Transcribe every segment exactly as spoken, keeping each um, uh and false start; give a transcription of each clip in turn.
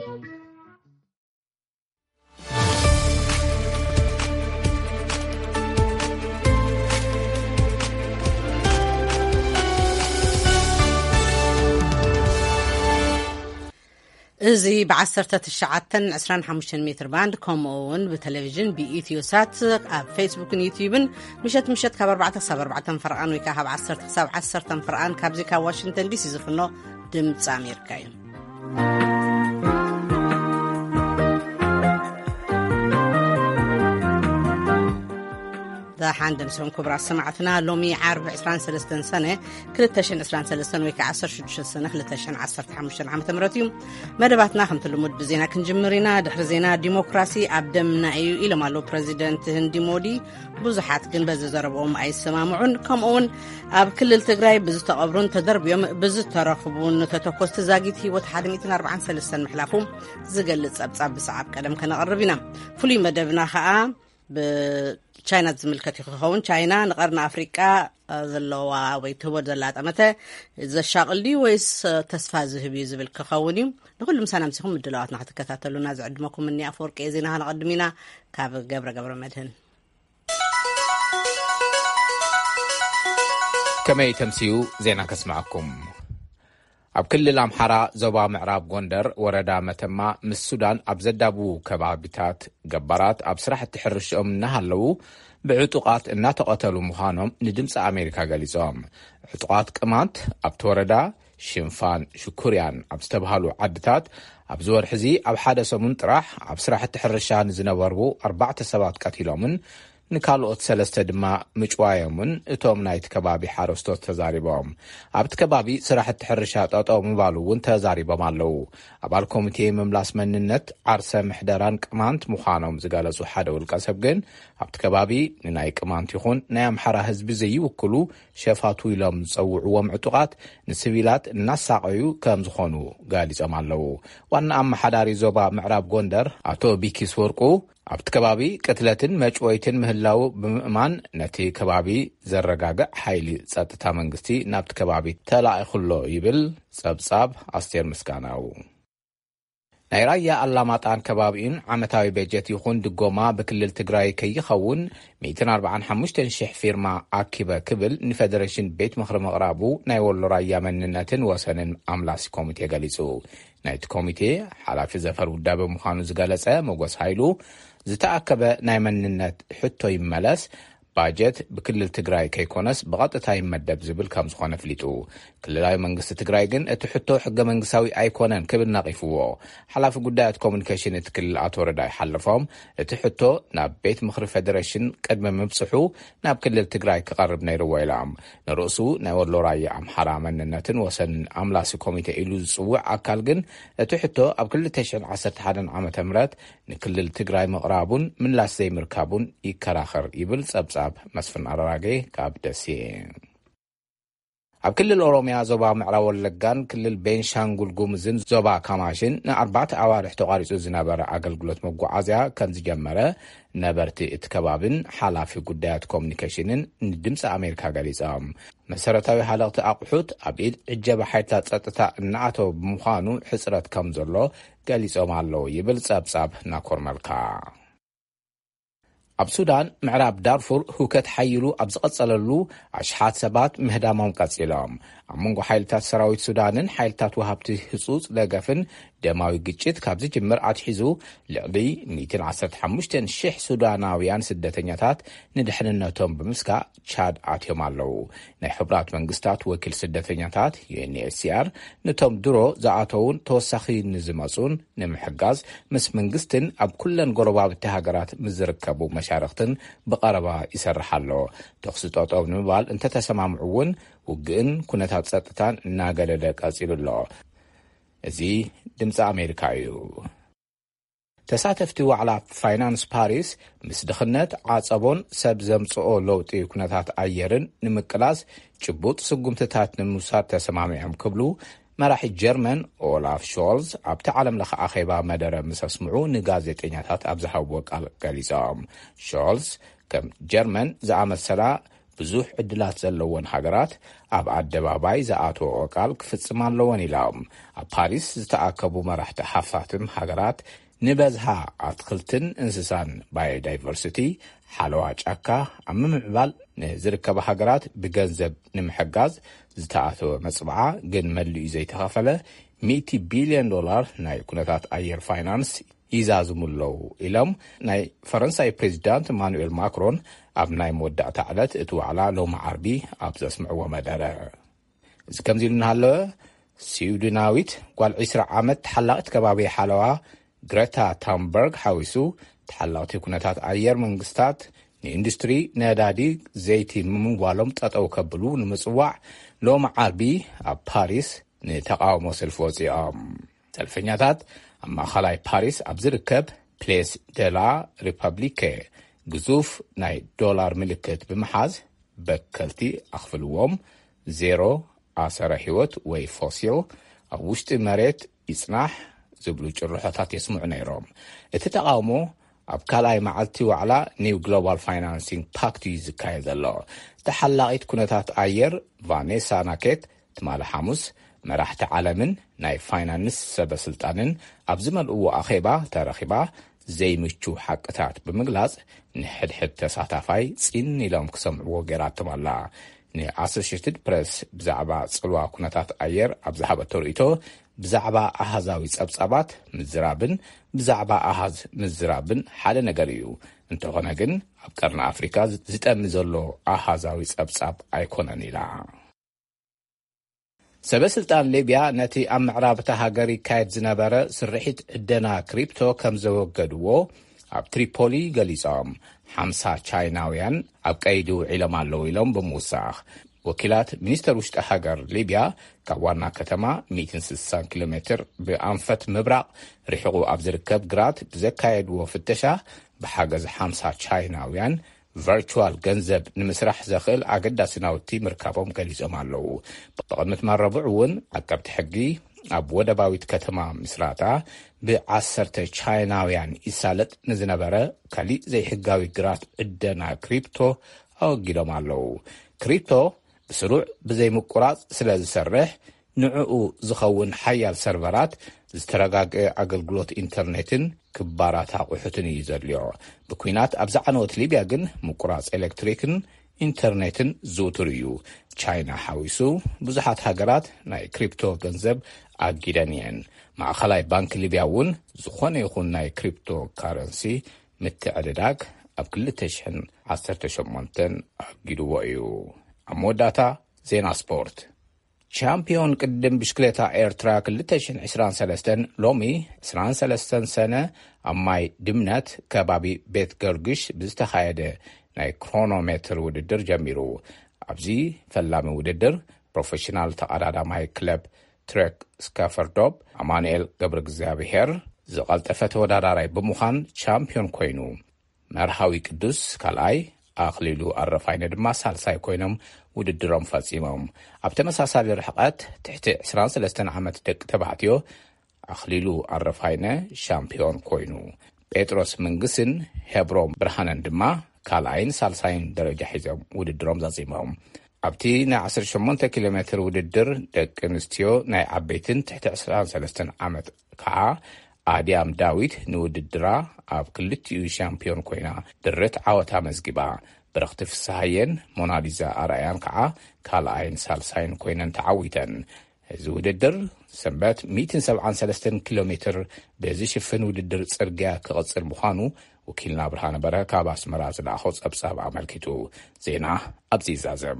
እዚ بعشرة تشعتن عشرين حمشن متر باند كومون بتلفزيون بإيثيوسات ኣብ فيسبوكን يوتيوبن مشت مشت ካብ أربعة ሳብ أربعة فرقان ወይ ካብ عشرة ሳብ عشرة فرقان ካብዚ ካብ ዋሽንግተን ዲሲ ዝፍኖ ድምፂ ኣሜሪካ እዩ። حاندن سون كبرى سمعتنا لومي عرب عشرين ثلاثة سنة كلتشن عشرين ثلاثة ويك عشر شدش سنة كلتشن عشرة حمشن عام تمرتيوم مدباتنا خمت اللمود بزينا كنجمرينا دحر زينا ديمقراسي عبدمنا أيو إلى مالو بريزيدنت هندي مودي بوزحات كن بز زربهم أي سماعون كم أون أب كل التجراي بز تقبرون تدرب يوم بز ترخبون تتوقف تزاجتي وتحدميتنا أربعين ثلاثة محلافهم زجلت صعب صعب صعب كلام كنا قربنا فلي مدبنا خاء ب ቻይና ዝምልከት ይኸውን ቻይና ንቀርና ኣፍሪቃ ዘለዋ ወይ ተወድ ዘላት ኣመተ ዘሻቅልዲ ወይስ ተስፋ ዝህብ ዝብል ክኸውን እዩ ንኹሉም ሰላም ሲኹም ምድላዋትና ክትከታተሉና ዝዕድመኩም እኒ ኣፈወርቂ ዜና ንቀድሚና ካብ ገብረ ገብረ መድህን ከመይ ተምሲዩ ዜና ከስማዓኩም ኣብ ክልል ኣምሓራ ዞባ ምዕራብ ጎንደር ወረዳ መተማ ምስ ሱዳን ኣብ ዘዳቡ ከባቢታት ገባራት ኣብ ስራሕቲ ሕርሽኦም እናሃለዉ ብዕጡቃት እናተቐተሉ ምዃኖም ንድምፂ ኣሜሪካ ገሊፆም ዕጡቃት ቅማንት ኣብቲ ወረዳ ሽንፋን ሽኩርያን ኣብ ዝተባሃሉ ዓድታት ኣብ ዝወርሕዚ ኣብ ሓደ ሰሙን ጥራሕ ኣብ ስራሕቲ ሕርሻ ንዝነበሩ ኣርባዕተ ሰባት ቀቲሎምን ንካልኦት ሰለስተ ድማ ምጭዋዮምን እቶም ናይቲ ከባቢ ሓረስቶት ተዛሪቦም ኣብቲ ከባቢ ስራሕቲ ሕርሻ ጠጠው ምባሉ እውን ተዛሪቦም ኣለው ኣባል ኮሚቴ ምምላስ መንነት ዓርሰ ምሕደራን ቅማንት ምዃኖም ዝገለጹ ሓደ ውልቀ ሰብ ግን ኣብቲ ከባቢ ንናይ ቅማንት ይኹን ናይ ኣምሓራ ህዝቢ ዘይውክሉ ሸፋቱ ኢሎም ዝፀውዕዎም ዕጡቃት ንሲቪላት እናሳቀዩ ከም ዝኾኑ ገሊፆም ኣለው ዋና ኣመሓዳሪ ዞባ ምዕራብ ጎንደር ኣቶ ቢኪስ ወርቁ ኣብቲ ከባቢ ቅትለትን መጭወይትን ምህላው ብምእማን ነቲ ከባቢ ዘረጋግዕ ሓይሊ ጸጥታ መንግስቲ ናብቲ ከባቢ ተላኢኹሎ ይብል ጸብጻብ ኣስቴር ምስጋናው ናይ ራያ ኣላማጣን ከባቢን ዓመታዊ በጀት ይኹን ድጎማ በክልል ትግራይ ከይኸውን مئة وأربعة وخمسين ሺህ ፊርማ ኣኪበ ክብል ንፌደሬሽን ቤት ምክሪ መቕራቡ ናይ ወሎ ራያ መንነትን ወሰንን ኣምላሲ ኮሚቴ ገሊጹ ናይቲ ኮሚቴ ሓላፊ ዘፈር ውዳበ ምዃኑ ዝገለጸ መጎስ ኃይሉ ዝተኣከበ ናይ መንነት ሕቶ ይመለስ ባጀት በክልል ትግራይ ከይኮነስ በቀጥታ ይመደብ ዝብል ከም ዝኾነ ፍሊጡ ክልላዊ መንግስቲ ትግራይ ግን እቲ ሕቶ ሕገ መንግስታዊ ኣይኮነን ክብል ነቂፍዎ ሓላፊ ጉዳያት ኮሙኒኬሽን እቲ ክልል ኣቶ ረዳይ ሓልፎም እቲ ሕቶ ናብ ቤት ምክሪ ፌደሬሽን ቅድመ ምብፅሑ ናብ ክልል ትግራይ ክቐርብ ነይርዎ ኢሎም ንርእሱ ናይ ወሎ ራያ ኣምሓራ መንነትን ወሰን ኣምላሲ ኮሚቴ ኢሉ ዝፅውዕ ኣካል ግን እቲ ሕቶ ኣብ ክልተ ሺህ ዓሰርተ ሓደ ዓመተ ምህረት ንክልል ትግራይ መቕራቡን ምላስ ዘይምርካቡን ይከራኸር ይብል ጸብጻብ መስፍን ኣራራጌ ካብ ደሴ ኣብ ክልል ኦሮሚያ ዞባ ምዕራብ ወለጋን ክልል ቤንሻንጉል ጉሙዝን ዞባ ካማሽን ንኣርባዕተ ኣዋርሕ ተቋሪጹ ዝነበረ ኣገልግሎት መጓዓዝያ ከም ዝጀመረ ነበርቲ እቲ ከባብን ሓላፊ ጉዳያት ኮሙኒኬሽንን ንድምፂ ኣሜሪካ ገሊፆም መሰረታዊ ሓለቕቲ ኣቑሑት ኣብ ኢድ ዕጀባ ሓይልታት ጸጥታ እናኣተው ብምዃኑ ሕፅረት ከም ዘሎ ገሊፆም ኣለው ይብል ጸብጻብ ናኮር መልካ ኣብ ሱዳን ምዕራብ ዳርፉር ሁከት ሓይሉ ኣብ ዝቐጸለሉ ኣሽሓት ሰባት ምህዳሞም ቀጺሎም ኣብ መንጎ ሓይልታት ሰራዊት ሱዳንን ሓይልታት ወሃብቲ ህጹጽ ደገፍን ደማዊ ግጭት ካብ ዝጅምር ኣትሒዙ ልዕሊ مئة وخمسة وعشرين ሺህ ሱዳናውያን ስደተኛታት ንድሕንነቶም ብምስጋእ ቻድ ኣትዮም ኣለው ናይ ሕብራት መንግስታት ወኪል ስደተኛታት ዩ ኤን ኤች ሲ ኣር ነቶም ድሮ ዝኣተውን ተወሳኺ ንዝመጹን ንምሕጋዝ ምስ መንግስትን ኣብ ኩለን ጎረባብቲ ሃገራት ምዝርከቡ መሻርክትን ብቐረባ ይሰርሕ ኣሎ ተኽሲ ጠጠው ንምባል እንተተሰማምዑውን ውግእን ኩነታት ጸጥታን እናገለለ ቀጺሉ ኣሎ እዚ ድምፂ ኣሜሪካ እዩ ተሳተፍቲ ዋዕላ ፋይናንስ ፓሪስ ምስ ድኽነት ዓጸቦን ሰብ ዘምጽኦ ለውጢ ኩነታት ኣየርን ንምቅላስ ጭቡጥ ስጉምትታት ንምውሳድ ተሰማሚዖም ክብሉ መራሒ ጀርመን ኦላፍ ሾልዝ ኣብቲ ዓለም ለኸ ኣኼባ መደረ ምስ ኣስምዑ ንጋዜጠኛታት ኣብ ዝሃብዎ ቃል ገሊፆም ሾልዝ ከም ጀርመን ዝኣመሰላ ብዙሕ ዕድላት ዘለዎን ሃገራት ኣብ ኣደባባይ ዝኣተወ ቃል ክፍጽም ኣለዎን ኢሎም ኣብ ፓሪስ ዝተኣከቡ መራሕቲ ሓፋትም ሃገራት ንበዝሃ ኣትክልትን እንስሳን ባዮዳይቨርሲቲ ሓለዋ ጫካ ኣብ ምምዕባል ንዝርከባ ሃገራት ብገንዘብ ንምሕጋዝ ዝተኣተወ መጽብዓ ግን መልኡ ዘይተኸፈለ ሚእቲ ቢልዮን ዶላር ናይ ኩነታት ኣየር ፋይናንስ ይዛዝሙለው ኢሎም ናይ ፈረንሳይ ፕሬዚዳንት ማኑኤል ማክሮን ኣብ ናይ መወዳእታ ዕለት እቲ ዋዕላ ሎሚ ዓርቢ ኣብ ዘስምዕዎ መደረ እዚ ከምዚ ኢሉ እናሃለወ ስዊድናዊት ጓል ዒስራ ዓመት ተሓላቂት ከባቢ ሓለዋ ግሬታ ታምበርግ ሓዊሱ ተሓላቕቲ ኩነታት ኣየር መንግስታት ንኢንዱስትሪ ነዳዲ ዘይቲ ምምንጓሎም ጠጠው ከብሉ ንምጽዋዕ ሎሚ ዓርቢ ኣብ ፓሪስ ንተቃውሞ ሰልፊ ወፂኦም ሰልፈኛታት ኣብ ማእኸላይ ፓሪስ ኣብ ዝርከብ ፕሌስ ደላ ሪፐብሊክ ግዙፍ ናይ ዶላር ምልክት ብምሓዝ በከልቲ ኣኽፍልዎም ዜሮ ኣሰረ ህይወት ወይ ፎሲል ኣብ ውሽጢ መሬት ይጽናሕ ዝብሉ ጭርሖታት የስምዑ ነይሮም እቲ ተቃውሞ ኣብ ካልኣይ መዓልቲ ዋዕላ ኒው ግሎባል ፋይናንሲንግ ፓክት ዝካየድ ዘሎ ተሓላቂት ኩነታት ኣየር ቫኔሳ ናኬት ትማለ ሐሙስ መራሕቲ ዓለምን ናይ ፋይናንስ ሰበስልጣንን ኣብ ዝመልእዎ ኣኼባ ተረኺባ ዘይምቹ ሓቅታት ብምግላጽ ንሕድሕድ ተሳታፋይ ፂን ኢሎም ክሰምዕዎ ገይራቶም ኣላ ንኣሶሺየትድ ፕሬስ ብዛዕባ ጽልዋ ኩነታት ኣየር ኣብ ዝሃበቶ ርእይቶ ብዛዕባ ኣሃዛዊ ጸብጻባት ምዝራብን ብዛዕባ ኣሃዝ ምዝራብን ሓደ ነገር እዩ እንተኾነ ግን ኣብ ቀርኒ ኣፍሪካ ዝጠሚ ዘሎ ኣሃዛዊ ጸብጻብ ኣይኮነን ኢላ ሰበስልጣን ሊብያ ነቲ ኣብ ምዕራብታ ሃገር ይካየድ ዝነበረ ስርሒት ዕደና ክሪፕቶ ከም ዘወገድዎ ኣብ ትሪፖሊ ገሊጾም ሓምሳ ቻይናውያን ኣብ ቀይዲ ውዒሎም ኣለዉ ኢሎም ብምውሳኽ ወኪላት ሚኒስተር ውሽጢ ሃገር ሊብያ ካብ ዋና ከተማ ሚእቲ ስልሳ ኪሎ ሜትር ብኣንፈት ምብራቕ ርሒቑ ኣብ ዝርከብ ግራት ብዘካየድዎ ፍተሻ ብሓገዝ ሓምሳ ቻይናውያን ቨርቹዋል ገንዘብ ንምስራሕ ዘኽእል ኣገዳሲ ናውቲ ምርካቦም ገሊጾም ኣለዉ ብቕድሚት መረብዕ እውን ዓቀብቲ ሕጊ ኣብ ወደባዊት ከተማ ምስራታ ብዓሰርተ ቻይናውያን ይሳለጥ ንዝነበረ ካሊእ ዘይሕጋዊ ግራት ዕደና ክሪፕቶ ኣወጊዶም ኣለዉ ክሪፕቶ ብስሩዕ ብዘይምቁራጽ ስለ ዝሰርሕ ንዕኡ ዝኸውን ሓያል ሰርቨራት ዝተረጋግአ ኣገልግሎት ኢንተርኔትን ክባራት ኣቑሑትን እዩ ዘድልዮ ብኩናት ኣብ ዝዓነወት ሊብያ ግን ምቁራጽ ኤሌክትሪክን ኢንተርኔትን ዝውትር እዩ ቻይና ሓዊሱ ብዙሓት ሃገራት ናይ ክሪፕቶ ገንዘብ ኣጊደን እየን ማእኸላይ ባንኪ ሊብያ እውን ዝኾነ ይኹን ናይ ክሪፕቶ ካረንሲ ምትዕድዳግ ኣብ ክልተ ሽሕን ዓሰርተ ሸሞንተን ኣጊድዎ እዩ ኣብ መወዳእታ ዜና ስፖርት ቻምፒዮን ቅድም ብሽክሌታ ኤርትራ ክልተ ሽሕን ዒስራን ሰለስተን ሎሚ ዒስራን ሰለስተ ሰነ ኣብ ማይ ድምነት ከባቢ ቤት ገርግሽ ብዝተኻየደ ናይ ክሮኖሜትር ውድድር ጀሚሩ ኣብዚ ፈላሚ ውድድር ፕሮፌሽናል ተቐዳዳማይ ክለብ ትሬክ ስካፈርዶብ ኣማኑኤል ገብረ እግዚኣብሔር ዝቐልጠፈ ተወዳዳራይ ብምዃን ቻምፒዮን ኮይኑ መርሃዊ ቅዱስ ካልኣይ ኣኽሊሉ ኣረፋይነ ድማ ሳልሳይ ኮይኖም ውድድሮም ፈጺሞም ኣብ ተመሳሳሊ ርሕቐት ትሕቲ ዒስራን ሰለስተ ዓመት ደቂ ተባዕትዮ ኣኽሊሉ ኣረፋይነ ሻምፒዮን ኮይኑ ጴጥሮስ መንግስን ሄብሮም ብርሃነን ድማ ካልኣይን ሳልሳይን ደረጃ ሒዞም ውድድሮም ዘጺሞም ኣብቲ ናይ ዓሰርተ ሸሞንተ ኪሎ ሜትር ውድድር ደቂ ኣንስትዮ ናይ ዓበይትን ትሕቲ ዒስራን ሰለስተ ዓመት ከዓ ኣድያም ዳዊት ንውድድራ ኣብ ክልቲኡ ሻምፒዮን ኮይና ድርት ዓወታ መዝጊባ ብረኽቲ ፍስሓየን ሞናሊዛ ኣርኣያን ከዓ ካልኣይን ሳልሳይን ኮይነን ተዓዊተን እዚ ውድድር ሰንበት ሚእትን ሰብዓን ሰለስተን ኪሎ ሜትር ብዝሽፍን ውድድር ጽርግያ ክቕጽል ምዃኑ ወኪልና ብርሃነ በረኸ ካብ ኣስመራ ዝለኣኾ ጸብጻብ ኣመልኪቱ ዜና ኣብዚ ይዛዘም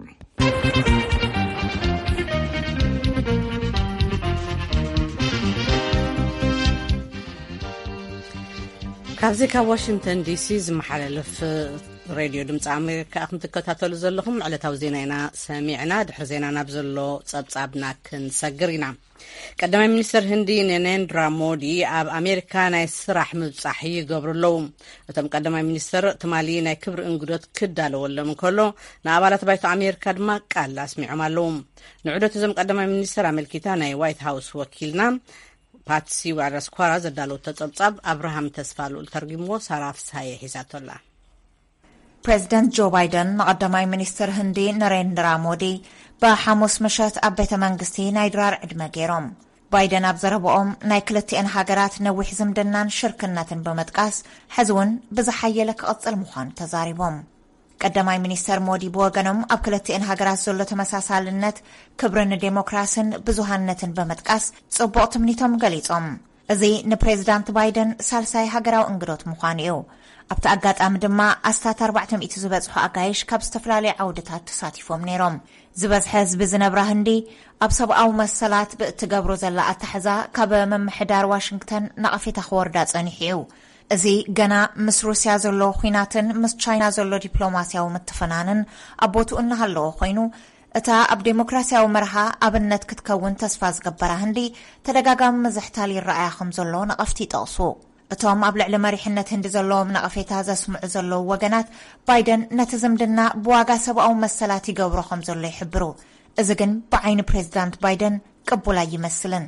ካብዚ ካብ ዋሽንግተን ዲሲ ዝመሓላለፍ ሬድዮ ድምፂ ኣሜሪካ ከም ትከታተሉ ዘለኹም ዕለታዊ ዜና ኢና ሰሚዕና ድሕሪ ዜና ናብ ዘሎ ጸብጻብና ክንሰግር ኢና ቀዳማይ ሚኒስትር ህንዲ ነሬንድራ ሞዲ ኣብ ኣሜሪካ ናይ ስራሕ ምብጻሕ ይገብሩ ኣለዉ እቶም ቀዳማይ ሚኒስትር ትማሊ ናይ ክብሪ እንግዶት ክዳለወሎም እንከሎ ንኣባላት ባይቶ ኣሜሪካ ድማ ቃል ኣስሚዖም ኣለዉ ንዑደት እዞም ቀዳማይ ሚኒስትር ኣመልኪታ ናይ ዋይት ሃውስ ወኪልና ፓትሲ ዋራስኳራ ዘዳለወቶ ጸብጻብ ኣብርሃም ተስፋሉል ተርጊሞ ሳራፍ ሳየ ሒዛቶላ ፕሬዚደንት ጆ ባይደን ንቀዳማይ ሚኒስትር ህንዲ ነሬንድራ ሞዲ በሐሙስ ምሽት ኣብ ቤተ መንግስቲ ናይ ድራር ዕድመ ገይሮም ባይደን ኣብ ዘረብኦም ናይ ክልቲአን ሃገራት ነዊሕ ዝምድናን ሽርክነትን በመጥቃስ ሕዝውን ብዝሓየለ ክቕፅል ምዃኑ ተዛሪቦም ቀዳማይ ሚኒስትር ሞዲ ብወገኖም ኣብ ክልቲአን ሃገራት ዘሎ ተመሳሳልነት ክብርን ዴሞክራሲን ብዙሃነትን በመጥቃስ ጽቡቕ ትምኒቶም ገሊጾም እዚ ንፕሬዚዳንት ባይደን ሳልሳይ ሃገራዊ እንግዶት ምዃኑ እዩ ኣብቲ ኣጋጣሚ ድማ ኣስታት ኣርባዕተ ሚእቲ ዝበጽሑ ኣጋይሽ ካብ ዝተፈላለዩ ዓውድታት ተሳቲፎም ነይሮም ዝበዝሐ ህዝቢ ዝነብራ ህንዲ ኣብ ሰብኣዊ መሰላት ብእትገብሮ ዘላ ኣታሕዛ ካብ መምሕዳር ዋሽንግተን ነቐፌታ ክወርዳ ጸኒሑ እዩ እዚ ገና ምስ ሩስያ ዘሎ ኩናትን ምስ ቻይና ዘሎ ዲፕሎማስያዊ ምትፈናንን ኣቦትኡ እናሃለዎ ኮይኑ እታ ኣብ ዴሞክራሲያዊ መርሃ ኣብነት ክትከውን ተስፋ ዝገበራ ህንዲ ተደጋጋሚ መዝሕታል ይረኣያ ከም ዘሎ ነቐፍቲ ይጠቕሱ እቶም ኣብ ልዕሊ መሪሕነት ህንዲ ዘለዎም ነቐፌታ ዘስምዑ ዘለዉ ወገናት ባይደን ነቲ ዝምድና ብዋጋ ሰብኣዊ መሰላት ይገብሮ ከም ዘሎ ይሕብሩ እዚ ግን ብዓይኒ ፕሬዚዳንት ባይደን ቅቡል ኣይመስልን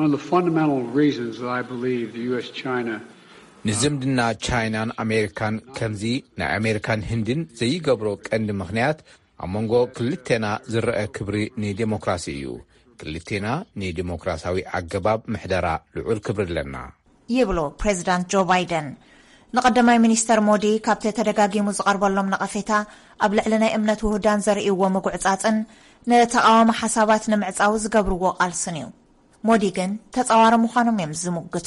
ንዝምድና ቻይናን ኣሜሪካን ከምዚ ናይ ኣሜሪካን ህንድን ዘይገብሮ ቀንዲ ምኽንያት ኣብ መንጎ ክልቴና ዝረአ ክብሪ ንዴሞክራሲ እዩ ክልቴና ንዴሞክራሲያዊ ኣገባብ ምሕደራ ልዑል ክብሪ ኣለና ይብሎ ፕሬዚዳንት ጆ ባይደን ንቀዳማይ ሚኒስተር ሞዲ ካብቲ ተደጋጊሙ ዝቐርበሎም ነቐፌታ ኣብ ልዕሊ ናይ እምነት ውህዳን ዘርእይዎ ምጉዕጻጽን ንተቃዋሚ ሓሳባት ንምዕጻው ዝገብርዎ ቃልስን እዩ ሞዲ ግን ተጻዋሪ ምዃኖም እዮም ዝምግቱ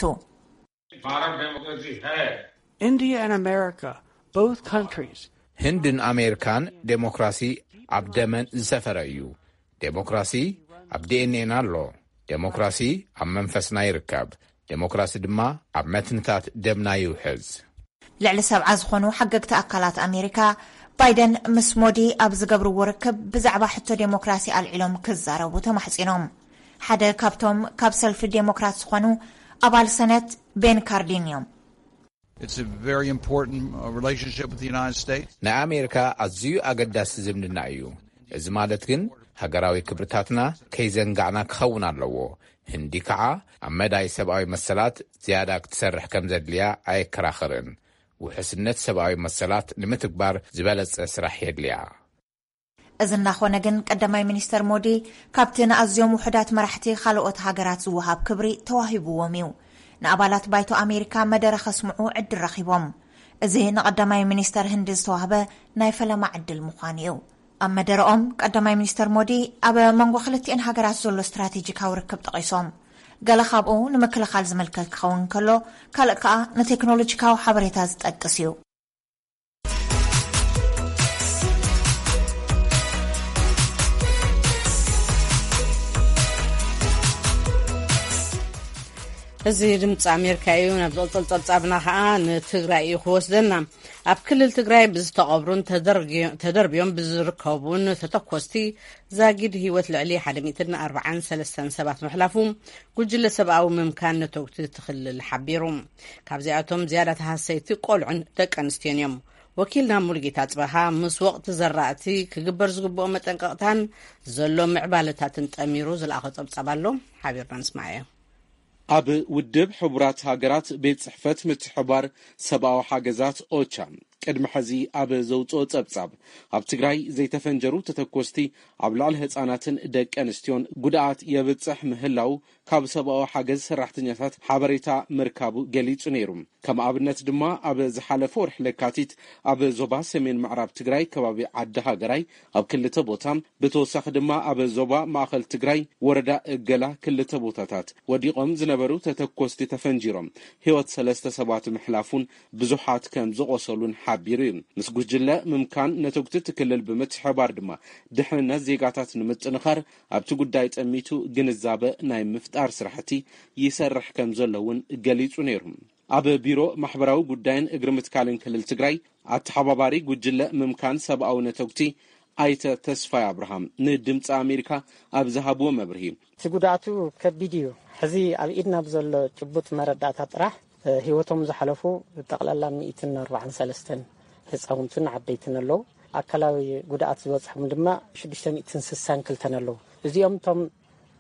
India and America, both countries. ህንድን ኣሜሪካን ዴሞክራሲ ኣብ ደመን ዝሰፈረ እዩ ዴሞክራሲ ኣብ ዲኤንኤና ኣሎ ዴሞክራሲ ኣብ መንፈስና ይርከብ ዴሞክራሲ ድማ ኣብ መትንታት ደምና ይውሕዝ ልዕሊ ሰብዓ ዝኾኑ ሓገግቲ ኣካላት ኣሜሪካ ባይደን ምስ ሞዲ ኣብ ዝገብርዎ ርክብ ብዛዕባ ሕቶ ዴሞክራሲ ኣልዒሎም ክዛረቡ ተማሕጺኖም ሓደ ካብቶም ካብ ሰልፊ ዴሞክራት ዝኾኑ ኣባል ሰነት ቤን ካርዲን እዮም It's a very important relationship with the United States. ናይ ኣሜሪካ ኣዝዩ ኣገዳሲ ዝምድና እዩ እዚ ማለት ግን ሃገራዊ ክብርታትና ከይዘንጋዕና ክኸውን ኣለዎ ህንዲ ከዓ ኣብ መዳይ ሰብኣዊ መሰላት ዝያዳ ክትሰርሕ ከም ዘድልያ ኣይከራኸርን ውሕስነት ሰብኣዊ መሰላት ንምትግባር ዝበለጸ ስራሕ የድልያ እዚ እናኾነ ግን ቀዳማይ ሚኒስተር ሞዲ ካብቲ ንኣዝዮም ውሕዳት መራሕቲ ካልኦት ሃገራት ዝወሃብ ክብሪ ተዋሂብዎም እዩ ንኣባላት ባይቶ ኣሜሪካ መደረ ኸስምዑ ዕድል ረኺቦም እዚ ንቀዳማይ ሚኒስተር ህንዲ ዝተዋህበ ናይ ፈለማ ዕድል ምዃኑ እዩ ኣብ መደረኦም ቀዳማይ ሚኒስተር ሞዲ ኣብ መንጎ ክልቲአን ሃገራት ዘሎ ስትራቴጂካዊ ርክብ ጠቒሶም ገለ ካብኡ ንምክልኻል ዝምልከት ክኸውን ከሎ ካልእ ከዓ ንቴክኖሎጂካዊ ሓበሬታ ዝጠቅስ እዩ እዚ ድምፂ ኣሜሪካ እዩ ናብ ዝቕፅል ጸብጻብና ከዓ ንትግራይ እዩ ክወስደና ኣብ ክልል ትግራይ ብዝተቐብሩን ተደርብዮም ብዝርከቡን ተተኮስቲ ዛጊድ ህይወት ልዕሊ ሓደ ሚእትን ኣርባዓን ሰለስተን ሰባት ምሕላፉ ጉጅለ ሰብኣዊ ምምካን ነተውቲ ትኽልል ሓቢሩ ካብዚኣቶም ዝያዳ ተሃሰይቲ ቆልዑን ደቂ ኣንስትዮን እዮም ወኪልና ሙሉጌታ ጽባሃ ምስ ወቕቲ ዘራእቲ ክግበር ዝግብኦ መጠንቀቕታን ዘሎ ምዕባለታትን ጠሚሩ ዝለኣኸ ጸብጻብ ኣሎ ሓቢርና ንስማዕ እዩ ኣብ ውድብ ሕቡራት ሃገራት ቤት ጽሕፈት ምትሕባር ሰብኣዊ ሓገዛት ኦቻ ቅድሚ ሕዚ ኣብ ዘውፅኦ ጸብጻብ ኣብ ትግራይ ዘይተፈንጀሩ ተተኮስቲ ኣብ ልዕሊ ህፃናትን ደቂ ኣንስትዮን ጉድኣት የብፅሕ ምህላው ካብ ሰብኣዊ ሓገዝ ሰራሕተኛታት ሓበሬታ ምርካቡ ገሊጹ ነይሩ ከም ኣብነት ድማ ኣብ ዝሓለፈ ወርሒ ለካቲት ኣብ ዞባ ሰሜን ምዕራብ ትግራይ ከባቢ ዓዲ ሃገራይ ኣብ ክልተ ቦታ ብተወሳኺ ድማ ኣብ ዞባ ማእኸል ትግራይ ወረዳ እገላ ክልተ ቦታታት ወዲቖም ዝነበሩ ተተኮስቲ ተፈንጂሮም ህይወት ሰለስተ ሰባት ምሕላፉን ብዙሓት ከም ዝቆሰሉን ሓቢሩ እዩ ምስ ጉጅለ ምምካን ነተውቲ ትክልል ብምትሕባር ድማ ድሕንነት ዜጋታት ንምጥንኻር ኣብቲ ጉዳይ ጠሚቱ ግንዛበ ናይ ምፍጣር ስራሕቲ ይሰርሕ ከም ዘለውን ገሊጹ ነይሩ ኣብ ቢሮ ማሕበራዊ ጉዳይን እግሪ ምትካልን ክልል ትግራይ ኣተሓባባሪ ጉጅለ ምምካን ሰብኣዊ ነተውቲ ኣይተ ተስፋይ አብርሃም ንድምፂ ኣሜሪካ ኣብ ዝሃብዎ መብርሂ ጉድኣቱ ከቢድ እዩ ሕዚ ኣብ ኢድና ብዘሎ ጭቡጥ መረዳእታ ጥራሕ ህይወቶም ዝሓለፉ ጠቕላላ ሚእትን ኣርባዓን ሰለስተን ህፃውንትን ዓበይትን ኣለዉ ኣካላዊ ጉድኣት ዝበፅሖም ድማ ሽዱሽተ ሚእትን ስሳን ክልተን ኣለዉ እዚኦም ቶም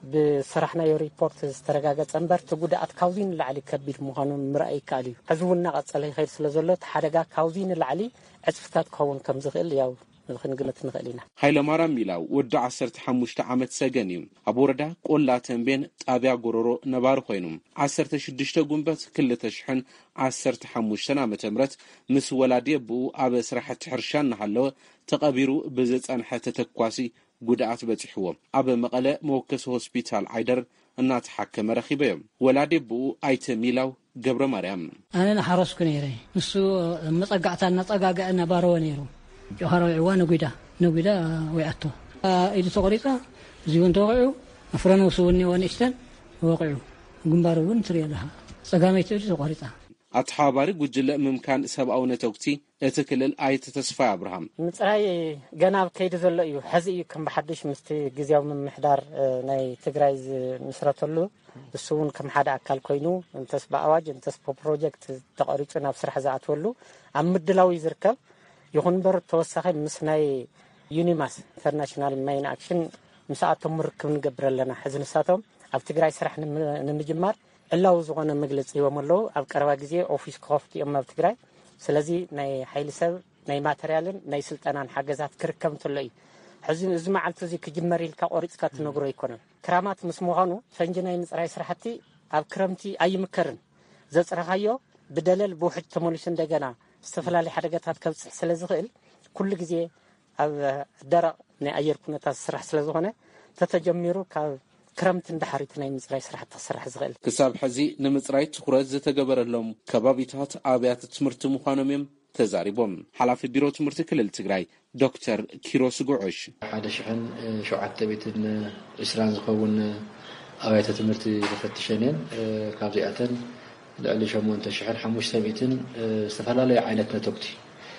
بسرحنا ريبورت استرجاجت أمبر تجودات كاوزين العلي كبير مهانم مرأي كالي حزونا قد صلي خير سلزلت حرجة كاوزين العلي عزفتات كون كم زغل ياو الخنقمة نغلينا هاي لمارا ميلاو ودع عسرت حموشت عمت سجنيم أبوردا قولا تنبين تابع قرورو نبار خوينم عسرت شدشت جنبت كل تشحن عسرت حموشتنا متمرت مس ولادي بو أبس راح تحرشان نحلو تقابيرو بزت أن حتى تكواسي قدعات بتحوم أب مقالة موكس هوسبيتال عيدر النات حكم رخيبهم ولادي بو أيت ميلاو قبر مريم أنا نحرس كنيري نسو متقعتنا تقاقعنا بارونيرو جوهرو عوان نقيدا نقيدا ويعتو إذا تقريقا زيون توقعو أفرانو سوني وانشتن ووقعو قنبارون تريا لها سقاميتو إذا تقريقا أتحاباري قجل ممكن سبعو نتوكتي اتكلل آية تصفى أبراهام متراي جناب كيد ذل أيو حزي كم بحدش مستي جزيو من محدار ناي تجرايز مسرتلو السون كم حدا أكل كوينو انتس بأواج انتس بروجكت تقريبا نفس رحزات ولو عم مدلاو يزركب يكون بر توسخي مسناي يونيماس انترناشونال ماين اكشن مساعتهم مركب نقبر لنا حزن ساتهم اب تግራይ ስራሕ ንምጅማር እላው ዝኾነ መግለጽ ይወመለው ኣብ ቀረባ ግዜ ኦፊስ ኮፍት የማ ኣብ ትግራይ ስለዚ ናይ ሓይሊ ሰብ ናይ ማተሪያልን ናይ ስልጠናን ሓገዛት ክርከም ተለይ ሕዝን እዚ መዓልቲ እዚ ክጅመር ኢልካ ቆሪጽካ ትነግሮ ይኮነን ክራማት ምስ ምዃኑ ፈንጅናይ ምጽራይ ስራሕቲ ኣብ ክረምቲ ኣይምከርን ዘጽረኻዮ ብደለል ብውሕድ ተመሊሱ እንደገና استفلالي حركات كبصح سلازغل كل جزء أو درق نأير كنا تسرح سلازغنا تتجمروا ككرمت اندحرتنا يمزرعي سرح تسرح زغل كساب حزي نمزرعي تخرج تجبر لهم كبابيتات عبيات تمرت مخانمهم تزاربهم حلاف بيرو تمرت كل التجراي دكتور كيروس قعش هذا شحن شعات بيت إسران زخون عبيات تمرت لفتشانين كابزياتن لعلي شمون تشحن حموش سبيتن استفلالي عينتنا توكتي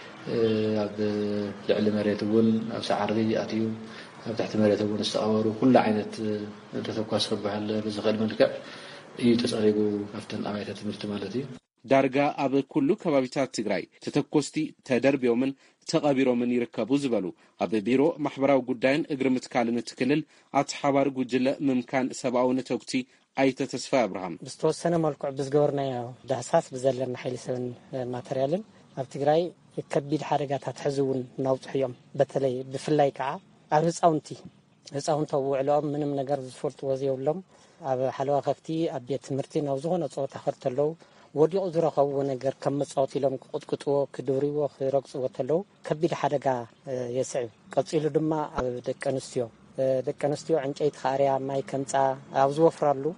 اب لعلي مريتون او سعردي اتيو او تحت مريتون استاورو كل عينت تتوكاس بحال بزغل ملكع اي تصريبو كفتن عبيات تمرت مالتي دارغا اب كل كبابيتات تግራይ تتكوستي تدربيو من تقابيرو من يركبو زبلو اب بيرو محبراو ጉዳይን እግርምት ካልነ ትክልል አትሐባር ጉጅለ መምካን ሰባውነ ተውክቲ أيت تصفى إبراهيم. بستوسنا مالكوا بزجورنا يا دهساس بزلنا حيل سن ماتريالن. أبتقرأي كبير حركات هتحزون نوط حيوم بتلي بفلاي كع. أرز أونتي. أرز أونت وعلام من من جرز فورت وزي ولهم. أب حلوة خفتي أبيت مرتين أو زغنا صوت آخر تلو. ودي أزرق أو نجر كم صوتي لهم قط قطوة كدوري وخيرك صوت تلو. كبير حركة يسعى. قصير دما دكانستيو. دكانستيو عن شيء خاريا ما يكنتا أو زوفرالو.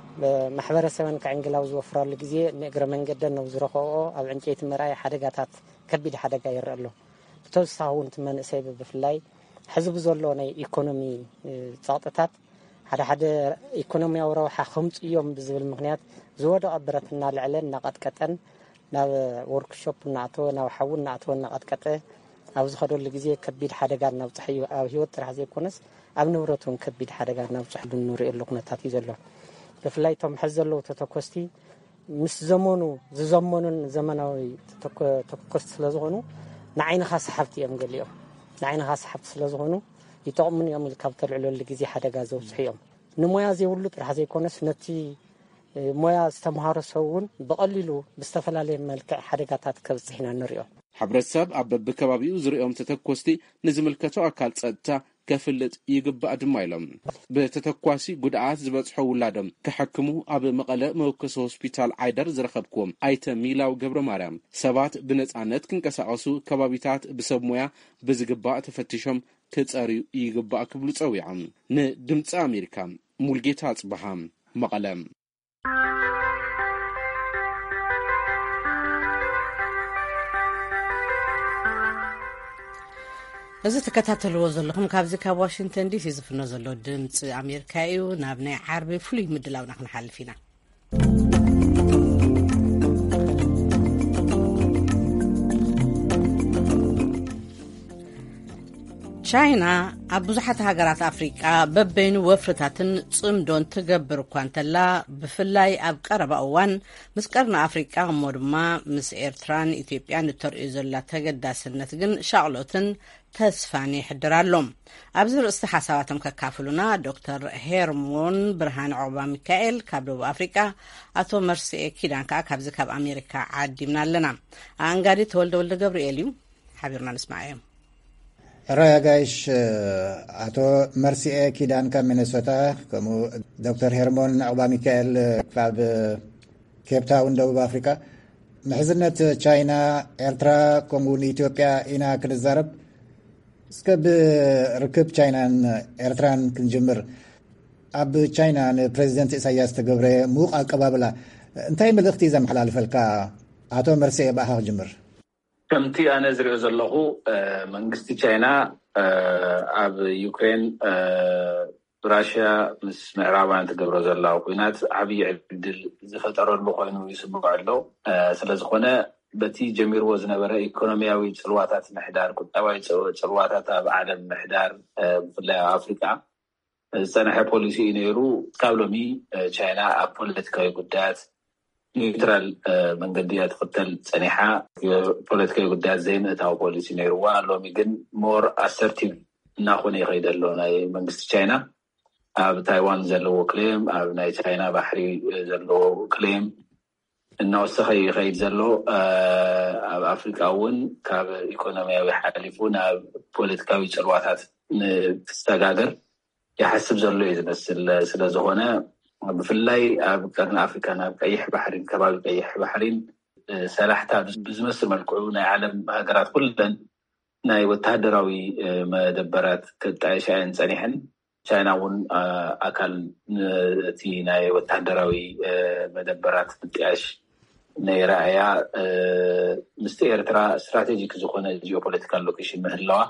محبرة سمن كعنجلا وزوفر لجزء نقرأ من جدا نوزرقه أو عن شيء مراي حركات كبير حركة يرلو توسعون تمن سبب بفلاي حزب زلوني إيكونومي تعطتات هذا هذا إيكونومي وروح خمس يوم بزول المغنيات زود أبرتنا العلن نقد كتن نا وركشوب نعطو نا وحول نعطو نقد كته أو زخروا لجزء كبير حركة نوتحي أو هيوت راح زي كونس أو نورتون كبير حركة نوتحي النور اللقنة تاتي زلوا بفلاي توم حزلو تتكوستي مش زمانو زمانون زمانوي تتكوست لازغنو نعين خاص حبتي أم قال اليوم نعين خاص حبت لازغنو يتوم من يوم الكابتر على اللي جزي حدا جازو صحيهم نمويا زي ولد راح زي كونس نتي مويا استمهار سوون بقللو بستفل عليه ملك حدا جاتات كبسحنا نريو حبرساب أبب بكبابي وزريهم تتكوستي نزم الكتو أكال صدتا كفلت يجب أدمايلهم بتتكواسي قدعات زبط حول لادم كحكمو أب مقالة موكس هوسبيتال عيدر زرخبكم أيت ميلا وجبر مريم سبات بنت عنت كنكسعسو كبابيتات بسبمويا بزجباء تفتشهم كتساري يجب أكبلو تسويعم ندمت أمريكا مولجيتات بهم مقالم إذا تكتاتلوا زلهم كابزي كاب واشنطن دي سي زفنا زلو دمت أمريكايو نابني عربي فلي مدلاو نحن حالفينا ቻይና ኣብ ብዙሓት ሃገራት ኣፍሪቃ በበይኑ ወፍርታትን ጽምዶን ትገብር እኳ እንተላ ብፍላይ ኣብ ቀረባ እዋን ምስ ቀርኒ ኣፍሪቃ እሞ ድማ ምስ ኤርትራን ኢትዮጵያን እተርእዮ ዘላ ተገዳስነት ግን ሻቕሎትን ተስፋን ይሕድር ኣሎም። ኣብዚ ርእስቲ ሓሳባቶም ከካፍሉና ዶክተር ሄርሞን ብርሃን ዕቁባ ሚካኤል ካብ ደቡብ ኣፍሪቃ፣ ኣቶ መርሲኤ ኪዳን ከዓ ካብዚ ካብ ኣሜሪካ ዓዲምና ኣለና። ኣንጋዲ ተወልደ ወልደ ገብርኤል እዩ ሓቢርና ንስማዕ እዮም። ራያ ጋይሽ አቶ መርሲኤ ኪዳን ካብ ሚነሶታ ከምኡ ዶክተር ሄርሞን ዕቁባ ሚካኤል ካብ ኬፕታውን ደቡብ ኣፍሪካ ምሕዝነት ቻይና ኤርትራ ከምኡውን ኢትዮጵያ ኢና ክንዛረብ እስከ ብርክብ ቻይናን ኤርትራን ክንጅምር ኣብ ቻይና ንፕሬዚደንት ኢሳያስ ተገብረ ሙቕ ኣቀባብላ እንታይ መልእኽቲ ዘመሓላልፈልካ አቶ መርሲኤ ባህ ክጅምር? ከምቲ ኣነ ዝሪኦ ዘለኹ መንግስቲ ቻይና ኣብ ዩክሬን ራሽያ ምስ ምዕራባውያን ትገብሮ ዘላ ኩናት ዓብዪ ዕድል ዝፈጠረሉ ኮይኑ ይስምዖ ኣሎ። ስለዝኾነ በቲ ጀሚርዎ ዝነበረ ኢኮኖሚያዊ ፅልዋታት ምሕዳር፣ ቁጠባዊ ፅልዋታት ኣብ ዓለም ምሕዳር ብፍላይ ኣብ ኣፍሪካ ዝፀንሐ ፖሊሲ እዩ ነይሩ። ካብ ሎሚ ቻይና ኣብ ፖለቲካዊ ጉዳያት ኒውትራል መንገዲ እያ ትኽተል ፀኒሓ። ፖለቲካዊ ጉዳያት ዘይምእታዊ ፖሊሲ ነይሩዋ። ሎሚ ግን ሞር ኣሰርቲቭ እናኾነ ይኸይድ ኣሎ ናይ መንግስቲ ቻይና ኣብ ታይዋን ዘለዎ ክሌም፣ ኣብ ናይ ቻይና ባሕሪ ዘለዎ ክሌም እናወሰኸ ይኸይድ ዘሎ። ኣብ ኣፍሪካ እውን ካብ ኢኮኖሚያዊ ሓሊፉ ናብ ፖለቲካዊ ፅልዋታት ንክስተጋገር ይሓስብ ዘሎ እዩ ዝመስል። ስለዝኾነ ብፍላይ ኣብ ቀርኒ ኣፍሪካ ናብ ቀይሕ ባሕሪን ከባቢ ቀይሕ ባሕሪን ሰላሕታ ብዝመስል መልክዑ ናይ ዓለም ሃገራት ኩለን ናይ ወተሃደራዊ መደበራት ከጣየሻየን ፀኒሐን ቻይና እውን ኣካል እቲ ናይ ወተሃደራዊ መደበራት ምጥያሽ ነይራእያ ምስቲ ኤርትራ ስትራቴጂክ ዝኾነ ጂኦፖለቲካል ሎኬሽን ምህላዋ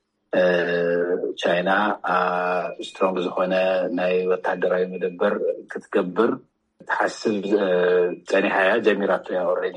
ቻይና ስትሮንግ ዝኾነ ናይ ወተሃደራዊ መደበር ክትገብር ትሓስብ ፀኒሓ እያ ጀሚራቶ እያ ኦልሬዲ።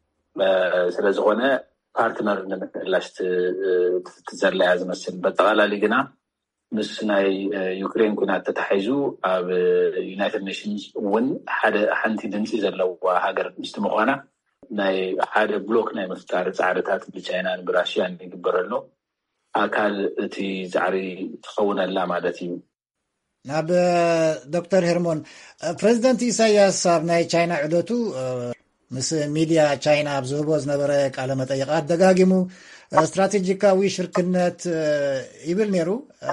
ስለዝኾነ ፓርትነር ንምሕላሽ ትዘለያ ዝመስል። በጠቓላሊ ግና ምስ ናይ ዩክሬን ኩናት ተተሓሒዙ ኣብ ዩናይትድ ኔሽንስ እውን ሓደ ሓንቲ ድምፂ ዘለዋ ሃገር ምስቲ ምዃና ናይ ሓደ ብሎክ ናይ ምፍጣር ፃዕርታት ብቻይናን ብራሽያን ይግበር ኣሎ። ኣካል እቲ ዛዕሪ ትኸውነላ ማለት እዩ። ናብ ዶክተር ሄርሞን ፕሬዚደንት ኢሳያስ ኣብ ናይ ቻይና ዕደቱ ምስ ሚድያ ቻይና ኣብ ዝህቦ ዝነበረ ቃለ መጠይቃት ደጋጊሙ ስትራቴጂካዊ ሽርክነት ይብል ነይሩ።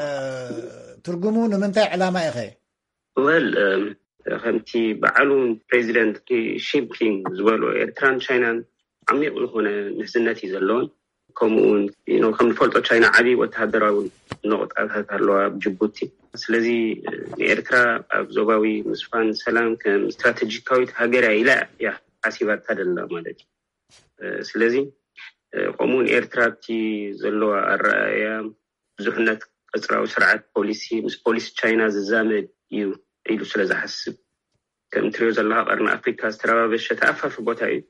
ትርጉሙ ንምንታይ ዕላማ ኢኸ? ወል ከምቲ በዓሉ ፕሬዚደንት ሺጂንፒንግ ዝበሎ ኤርትራን ቻይናን ዓሚቕ ዝኾነ ምሕዝነት እዩ ዘለዎን። ከምኡውን ከም ንፈልጦ ቻይና ዓብዪ ወተሃደራዊ ነቑጣታት ኣለዋ ኣብ ጅቡቲ። ስለዚ ንኤርትራ ኣብ ዞባዊ ምስፋን ሰላም ከም ስትራቴጂካዊት ሃገር ኢላ እያ ሓሲባታ ደላ ማለት እዩ። ስለዚ ከምኡውን ኤርትራ እቲ ዘለዋ ኣረኣእያ ብዙሕነት ቅፅራዊ ስርዓት ፖሊሲ ምስ ፖሊሲ ቻይና ዝዛመድ እዩ ኢሉ ስለ ዝሓስብ ከም ትሪኦ ዘለካ ቀርኒ ኣፍሪካ ዝተረባበሸ ተኣፋፊ ቦታ እዩ።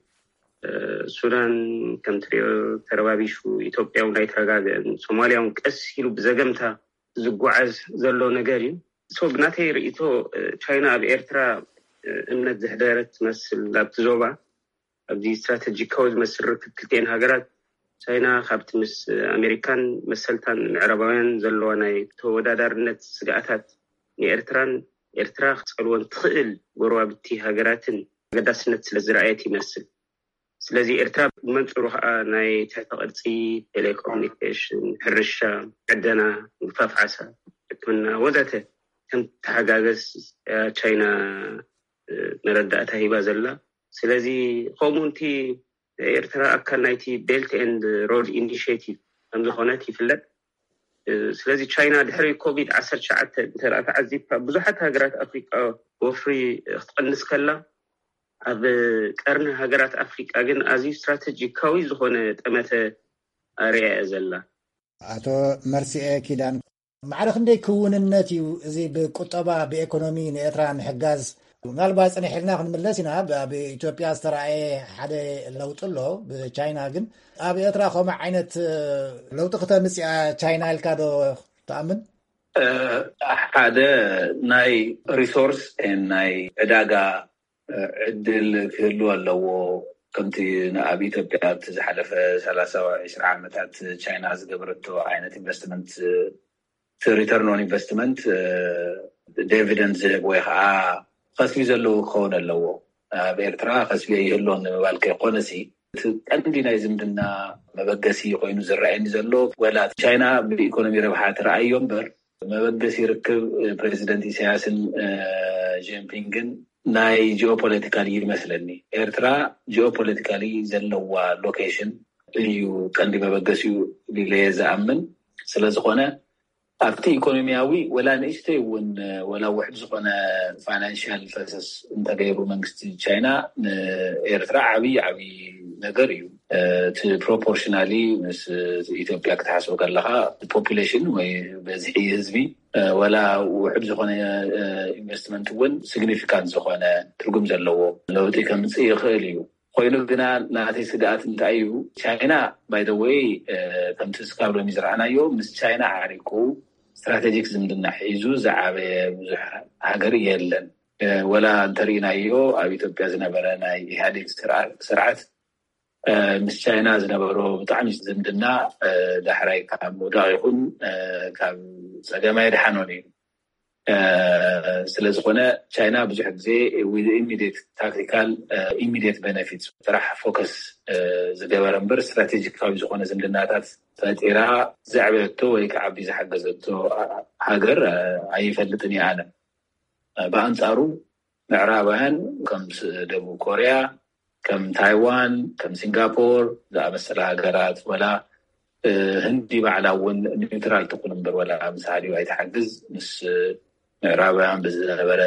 ሱዳን ከም ትሪኦ ተረባቢሹ፣ ኢትዮጵያ እውን ኣይተረጋግአን፣ ሶማልያ እውን ቀስ ኢሉ ብዘገምታ ዝጓዓዝ ዘሎ ነገር እዩ። ሶ ብናተይ ርእይቶ ቻይና ኣብ ኤርትራ እምነት ዘሕደረት ትመስል ኣብቲ ዞባ ኣብዚ ስትራቴጂካዊ ዝመስል ርክብ ክልቲአን ሃገራት ቻይና ካብቲ ምስ ኣሜሪካን መሰልታን ምዕራባውያን ዘለዋ ናይ ተወዳዳርነት ስጋኣታት ንኤርትራን ኤርትራ ክፀልወን ትኽእል ጎረባብቲ ሃገራትን ገዳስነት ስለ ዝረኣየት ይመስል። ስለዚ ኤርትራ ብመንፅሩ ከዓ ናይ ትሕቲ ቅርፂ ቴሌኮሙኒኬሽን፣ ሕርሻ፣ ዕደና፣ ምክፋፍ ዓሳ፣ ሕክምና ወዘተ ከም ተሓጋገዝ ቻይና መረዳእታ ሂባ ዘላ። ስለዚ ከምኡንቲ ኤርትራ ኣካል ናይቲ ቤልት ኤንድ ሮድ ኢኒሽቲቭ ከም ዝኾነት ይፍለጥ። ስለዚ ቻይና ድሕሪ ኮቪድ ዓሰርተ ሸውዓተ እንተኣ ተዓዚብካ ብዙሓት ሃገራት ኣፍሪቃ ወፍሪ ክትቀንስ ከላ ኣብ ቀርኒ ሃገራት ኣፍሪቃ ግን ኣዝዩ ስትራቴጂካዊ ዝኾነ ጠመተ ኣርያ ዘላ። ኣቶ መርሲኤ ኪዳን ማዕረ ክንደይ ክውንነት እዩ እዚ ብቁጠባ ብኢኮኖሚ ንኤርትራ ምሕጋዝ? ምናልባት ፀኒሕልና ክንምለስ ኢና። ኣብ ኢትዮጵያ ዝተረኣየ ሓደ ለውጢ ኣሎ ብቻይና፣ ግን ኣብ ኤርትራ ከምኡ ዓይነት ለውጢ ክተምፅኣ ቻይና ኢልካ ዶ ተኣምን? ሓደ ናይ ሪሶርስ ናይ ዕዳጋ ዕድል ክህሉ ኣለዎ። ከምቲ ኣብ ኢትዮጵያ ዝሓለፈ ሰላሳ ዒስራ ዓመታት ቻይና ዝገበረቶ ዓይነት ኢንቨስትመንት ሪተርን ኦን ኢንቨስትመንት ዲቪደንድ ዝህብ ወይ ከዓ ከስቢ ዘለዎ ክኸውን ኣለዎ። ኣብ ኤርትራ ከስቢ ይህሎን ንምባል ከይኮነሲ ቀንዲ ናይ ዝምድና መበገሲ ኮይኑ ዝረአየኒ ዘሎ ወላ ቻይና ብኢኮኖሚ ረብሓ ትረኣዮ እምበር መበገሲ ርክብ ፕሬዚደንት ኢሳያስን ጂንፒንግን ናይ ጂኦፖለቲካሊ ይመስለኒ። ኤርትራ ጂኦፖለቲካሊ ዘለዋ ሎኬሽን እዩ ቀንዲ መበገሲኡ ኢለ ዝኣምን። ስለዝኾነ ኣብቲ ኢኮኖሚያዊ ወላ ንእሽተይ እውን ወላ ውሕድ ዝኾነ ፋይናንሽል ፈሰስ እንተገይሩ መንግስቲ ቻይና ንኤርትራ ዓብይ ዓብይ ነገር እዩ። እቲ ፕሮፖርሽናሊ ምስ ኢትዮጵያ ክትሓስቦ ከለካ ፖፑሌሽን ወይ በዝሒ ህዝቢ ወላ ውሕድ ዝኾነ ኢንቨስትመንት እውን ሲግኒፊካንት ዝኾነ ትርጉም ዘለዎ ለውጢ ከምፅእ ይኽእል እዩ። ኮይኑ ግና ናተይ ስጋኣት እንታይ እዩ ቻይና ባይ ዘ ዌይ ከምቲ ስካብ ሎሚ ዝረኣናዮ ምስ ቻይና ዓሪቁ ስትራቴጂክ ዝምድና ሒዙ ዝዓበየ ብዙሕ ሃገር የለን። ወላ እንተሪእናዮ ኣብ ኢትዮጵያ ዝነበረ ናይ ኢህአዴግ ስርዓት ምስ ቻይና ዝነበሮ ብጣዕሚ ዝምድና ዳሕራይ ካብ ምውዳቕ ይኹን ካብ ፀገማይ ድሓኖን እዩ። ስለዝኾነ ቻይና ብዙሕ ግዜ ዊዝ ኢሚዲየት ታክቲካል ኢሚዲየት ቤነፊት ጥራሕ ፎከስ ዝገበረ እምበር ስትራቴጂካዊ ዝኾነ ዝምድናታት ፈጢራ ዘዕበየቶ ወይ ከዓቢ ዝሓገዘቶ ሃገር ኣይፈልጥን እየ ኣነ። ብኣንፃሩ ምዕራባውያን ከም ደቡብ ኮርያ፣ ከም ታይዋን፣ ከም ሲንጋፖር ዝኣመሰለ ሃገራት ወላ ህንዲ ባዕላ እውን ኒውትራል ትኩን እምበር ወላ ምሳሌ ኣይተሓግዝ ምስ ምዕራባውያን ብዝነበረ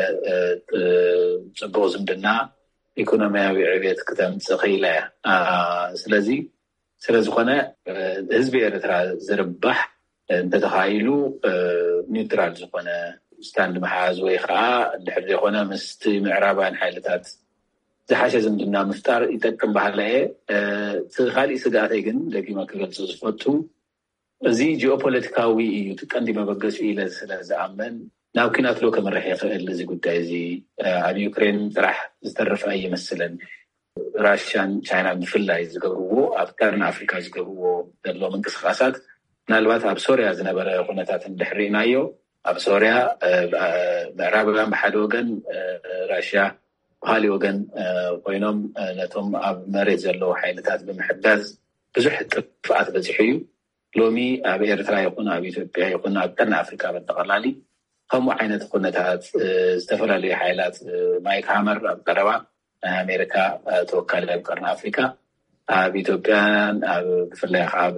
ፅቡቅ ዝምድና ኢኮኖሚያዊ ዕብየት ክተምፅእ ክኢላ እያ። ስለዚ ስለዝኾነ ህዝቢ ኤርትራ ዝርባሕ እንተተኻኢሉ ኒውትራል ዝኾነ ስታንድ መሓዝ ወይ ከዓ ድሕር ዘይኮነ ምስቲ ምዕራባውያን ሓይልታት ዝሓሸ ዝምድና ምፍጣር ይጠቅም ባህላ እየ። እቲ ካሊእ ስጋኣተይ ግን ደጊመ ክገልፁ ዝፈቱ እዚ ጂኦፖለቲካዊ እዩ ቀንዲ መበገሱ ኢለ ስለዝኣመን ናብ ኩናት ሎ ከመርሕ ይኽእል እዚ ጉዳይ እዚ። ኣብ ዩክሬን ጥራሕ ዝተረፈ ይመስለኒ። ራሽያን ቻይናን ብፍላይ ዝገብርዎ ኣብ ቀርኒ ኣፍሪካ ዝገብርዎ ዘሎ ምንቅስቃሳት ምናልባት ኣብ ሶርያ ዝነበረ ኩነታት እንድሕሪእናዮ ኣብ ሶርያ ምዕራባውያን ብሓደ ወገን ራሽያ ብካሊእ ወገን ኮይኖም ነቶም ኣብ መሬት ዘለዉ ሓይልታት ብምሕጋዝ ብዙሕ ጥፍኣት በፂሑ እዩ። ሎሚ ኣብ ኤርትራ ይኹን ኣብ ኢትዮጵያ ይኹን ኣብ ቀርኒ ኣፍሪካ በጠቕላሊ ከምኡ ዓይነት ኩነታት ዝተፈላለዩ ሓይላት ማይክ ሃመር ኣብ ቀረባ ናይ ኣሜሪካ ተወካሊ ኣብ ቀርኒ ኣፍሪካ ኣብ ኢትዮጵያን ኣብ ብፍላይ ኣብ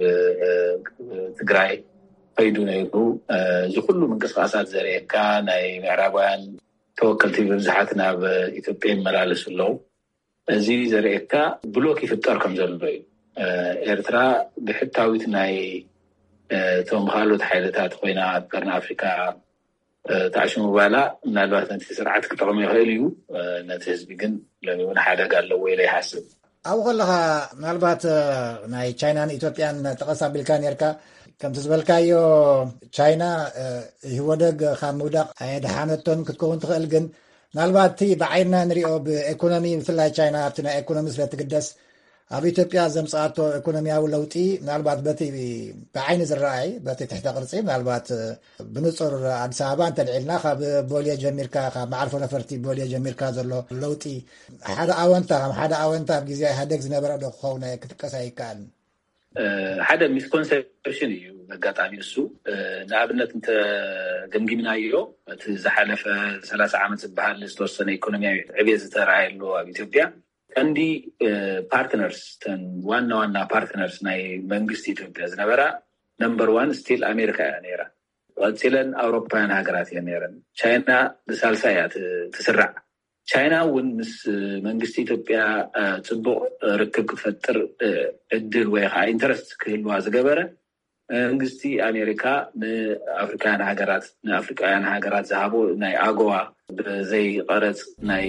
ትግራይ ከይዱ ነይሩ። እዚ ኩሉ ምንቅስቃሳት ዘርእየካ ናይ ምዕራባውያን ተወከልቲ ብብዙሓት ናብ ኢትዮጵያ ይመላለሱ ኣለዉ። እዚ ዘርእየካ ብሎክ ይፍጠር ከም ዘሎ እዩ። ኤርትራ ብሕታዊት ናይ እቶም ካልኦት ሓይልታት ኮይና ኣብ ቀርኒ ኣፍሪካ ተዓሽሙ ባላ ምናልባት ነቲ ስርዓት ክጠቕሙ ይኽእል እዩ። ነቲ ህዝቢ ግን ሎሚ እውን ሓደጋ ኣለዎ ኢለ ይሓስብ። ኣብኡ ከለካ ምናልባት ናይ ቻይናን ኢትዮጵያን ጠቐስ ኣቢልካ ነርካ ከምቲ ዝበልካዮ ቻይና ህወደግ ካብ ምውዳቕ ኣየድሓነቶን ክትከውን ትኽእል። ግን ምናልባት እቲ ብዓይንና ንሪኦ ብኢኮኖሚ ብፍላይ ቻይና ኣብቲ ናይ ኢኮኖሚ ስለትግደስ ኣብ ኢትዮጵያ ዘምፅኣቶ ኢኮኖሚያዊ ለውጢ ምናልባት በቲ ብዓይኒ ዝረኣይ በቲ ትሕተ ቅርፂ ምናልባት ብንፁር ኣዲስ ኣበባ እንተልዒልና ካብ ቦልየ ጀሚርካ ካብ መዓርፎ ነፈርቲ ቦልየ ጀሚርካ ዘሎ ለውጢ ሓደ ኣወንታ ካብ ሓደ ኣወንታ ኣብ ግዜ ኢህአዴግ ዝነበረ ዶ ክኸውን ክጥቀስ ኣይከኣልን? ሓደ ሚስኮንሰፕሽን እዩ ኣጋጣሚ እሱ። ንኣብነት እንተገምጊምናዮ እቲ ዝሓለፈ ሰላሳ ዓመት ዝበሃል ዝተወሰነ ኢኮኖሚያዊ ዕብየት ዝተረኣየሉ ኣብ ኢትዮጵያ ቀንዲ ፓርትነርስ ተን ዋና ዋና ፓርትነርስ ናይ መንግስቲ ኢትዮጵያ ዝነበራ ነምበር ዋን ስቲል ኣሜሪካ እያ ነይራ። ቀፂለን ኣውሮፓውያን ሃገራት እየን ነይረን። ቻይና ብሳልሳ እያ ትስራዕ። ቻይና እውን ምስ መንግስቲ ኢትዮጵያ ፅቡቅ ርክብ ክትፈጥር ዕድል ወይ ከዓ ኢንተረስት ክህልዋ ዝገበረ መንግስቲ ኣሜሪካ ንኣፍሪካውያን ሃገራት ንኣፍሪካውያን ሃገራት ዝሃቦ ናይ ኣጎዋ ብዘይ ቀረፅ ናይ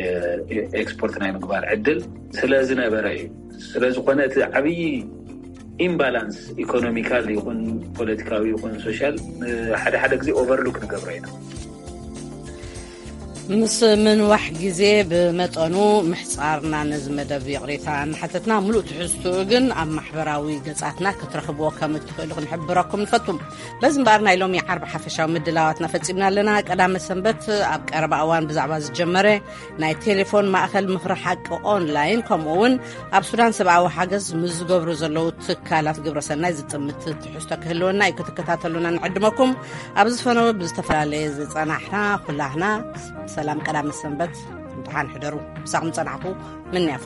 ኤክስፖርት ናይ ምግባር ዕድል ስለዝነበረ እዩ። ስለዝኾነ እቲ ዓብይ ኢምባላንስ ኢኮኖሚካል ይሁን ፖለቲካዊ ይሁን ሶሻል ሓደ ሓደ ግዜ ኦቨርሉክ ንገብረይና ምስ ምንዋሕ ግዜ ብመጠኑ ምሕፃርና ነዚ መደብ ይቕሬታ ንሓተትና ሙሉእ ትሕዝትኡ ግን ኣብ ማሕበራዊ ገጻትና ክትረኽብዎ ከም እትኽእሉ ክንሕብረኩም ንፈቱም በዚ እምበር ናይ ሎሚ ዓርቢ ሓፈሻዊ ምድላዋትና ፈፂምና ኣለና ቀዳመ ሰንበት ኣብ ቀረባ እዋን ብዛዕባ ዝጀመረ ናይ ቴሌፎን ማእኸል ምኽሪ ሓቂ ኦንላይን ከምኡውን ኣብ ሱዳን ሰብኣዊ ሓገዝ ምስ ዝገብሩ ዘለዉ ትካላት ግብረሰናይ ዝጥምት ትሕዝቶ ክህልወና እዩ ክትከታተሉና ንዕድመኩም ኣብ ዝፈነወ ብዝተፈላለየ ዝፀናሕና ኩላህና ሰላም ቀዳመ ሰንበት امتحان حضروا مساق مصنعكم من يافو